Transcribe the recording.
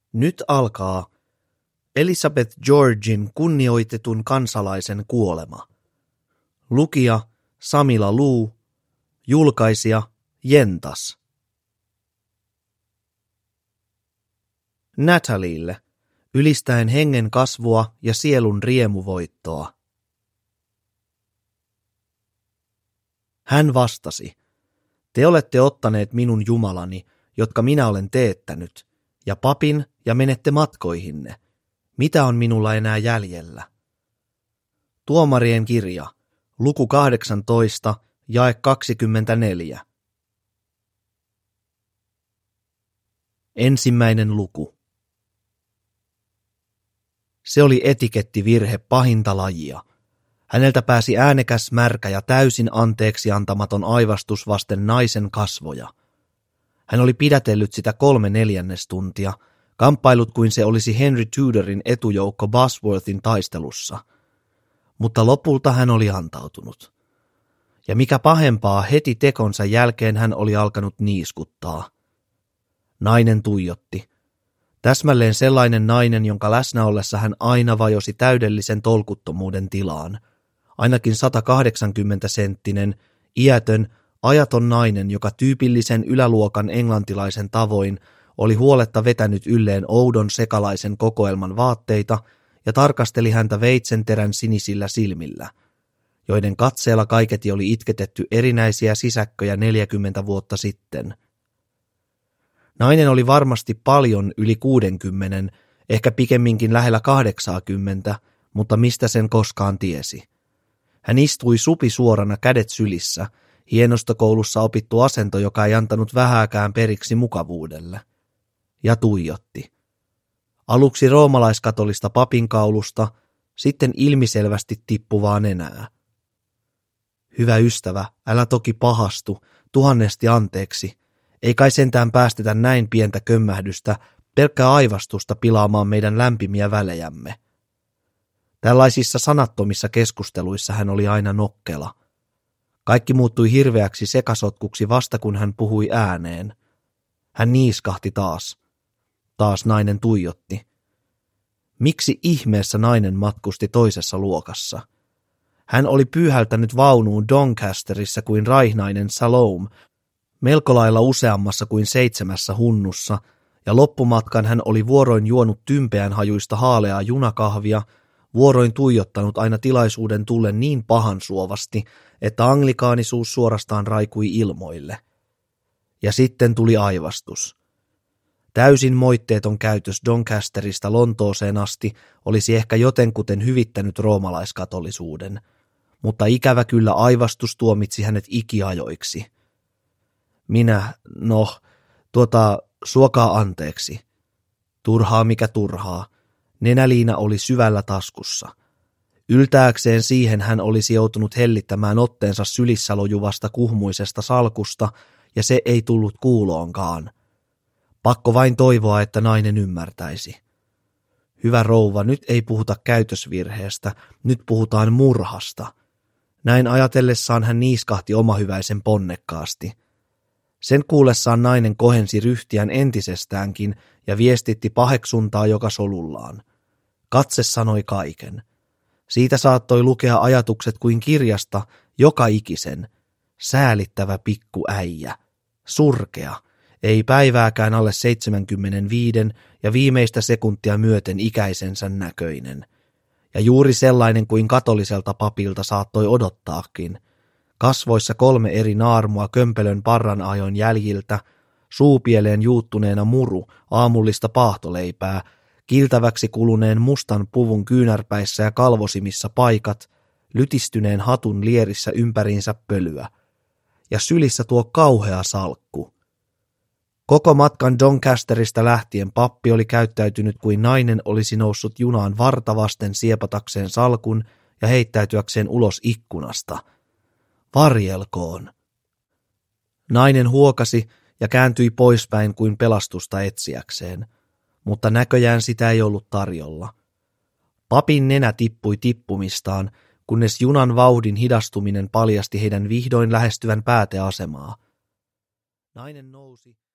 Nyt alkaa Elizabeth Georgin kunnioitetun kansalaisen kuolema. Lukija Samila Luu, julkaisija Jentas. Natalielle, ylistäen hengen kasvua ja sielun riemuvoittoa. Hän vastasi, te olette ottaneet minun Jumalani, jotka minä olen teettänyt, ja papin ja menette matkoihinne. Mitä on minulla enää jäljellä? Tuomarien kirja, luku 18, jae 24. Ensimmäinen luku. Se oli etikettivirhe pahinta lajia. Häneltä pääsi äänekäs, märkä ja täysin anteeksi antamaton aivastus vasten naisen kasvoja. Hän oli pidätellyt sitä 3/4 tuntia, kamppailut kuin se olisi Henry Tudorin etujoukko Bosworthin taistelussa. Mutta lopulta hän oli antautunut. Ja mikä pahempaa, heti tekonsa jälkeen hän oli alkanut niiskuttaa. Nainen tuijotti. Täsmälleen sellainen nainen, jonka läsnä ollessa hän aina vajosi täydellisen tolkuttomuuden tilaan. Ainakin 180-senttinen, iätön, ajaton nainen, joka tyypillisen yläluokan englantilaisen tavoin oli huoletta vetänyt ylleen oudon sekalaisen kokoelman vaatteita ja tarkasteli häntä veitsenterän sinisillä silmillä, joiden katseella kaiketi oli itketetty erinäisiä sisäkköjä 40 vuotta sitten. Nainen oli varmasti paljon yli 60, ehkä pikemminkin lähellä 80, mutta mistä sen koskaan tiesi. Hän istui supisuorana kädet sylissä, hienostokoulussa opittu asento, joka ei antanut vähääkään periksi mukavuudelle, ja tuijotti. Aluksi roomalaiskatolista papinkaulusta, sitten ilmiselvästi tippuvaa nenää. Hyvä ystävä, älä toki pahastu, tuhannesti anteeksi. Ei kai sentään päästetä näin pientä kömmähdystä, pelkkää aivastusta pilaamaan meidän lämpimiä välejämme. Tällaisissa sanattomissa keskusteluissa hän oli aina nokkela. Kaikki muuttui hirveäksi sekasotkuksi vasta kun hän puhui ääneen. Hän niiskahti taas. Taas nainen tuijotti. Miksi ihmeessä nainen matkusti toisessa luokassa? Hän oli pyyhältänyt vaunuun Doncasterissa kuin raihnainen Salome, melko lailla useammassa kuin 7 hunnussa, ja loppumatkan hän oli vuoroin juonut tympeän hajuista haaleaa junakahvia, vuoroin tuijottanut aina tilaisuuden tullen niin pahansuovasti, että anglikaanisuus suorastaan raikui ilmoille. Ja sitten tuli aivastus. Täysin moitteeton käytös Doncasterista Lontooseen asti olisi ehkä jotenkuten hyvittänyt roomalaiskatolisuuden, mutta ikävä kyllä aivastus tuomitsi hänet ikiajoiksi. Suokaa anteeksi. Turhaa mikä turhaa. Nenäliina oli syvällä taskussa. Yltääkseen siihen hän olisi joutunut hellittämään otteensa sylissä lojuvasta kuhmuisesta salkusta, ja se ei tullut kuuloonkaan. Pakko vain toivoa, että nainen ymmärtäisi. Hyvä rouva, nyt ei puhuta käytösvirheestä, nyt puhutaan murhasta. Näin ajatellessaan hän niiskahti omahyväisen ponnekkaasti. Sen kuullessaan nainen kohensi ryhtiään entisestäänkin ja viestitti paheksuntaa joka solullaan. Katse sanoi kaiken. Siitä saattoi lukea ajatukset kuin kirjasta joka ikisen. Säälittävä pikku äijä. Surkea. Ei päivääkään alle 75 ja viimeistä sekuntia myöten ikäisensä näköinen. Ja juuri sellainen kuin katoliselta papilta saattoi odottaakin. Kasvoissa 3 eri naarmua kömpelön parranajon jäljiltä, suupieleen juuttuneena muru aamullista paahtoleipää, kiltäväksi kuluneen mustan puvun kyynärpäissä ja kalvosimissa paikat, lytistyneen hatun lierissä ympäriinsä pölyä, ja sylissä tuo kauhea salkku. Koko matkan Doncasterista lähtien pappi oli käyttäytynyt kuin nainen olisi noussut junaan varta vasten siepatakseen salkun ja heittäytyäkseen ulos ikkunasta. Varjelkoon. Nainen huokasi ja kääntyi poispäin kuin pelastusta etsiäkseen, mutta näköjään sitä ei ollut tarjolla. Papin nenä tippui tippumistaan, kunnes junan vauhdin hidastuminen paljasti heidän vihdoin lähestyvän pääteasemaa. Nainen nousi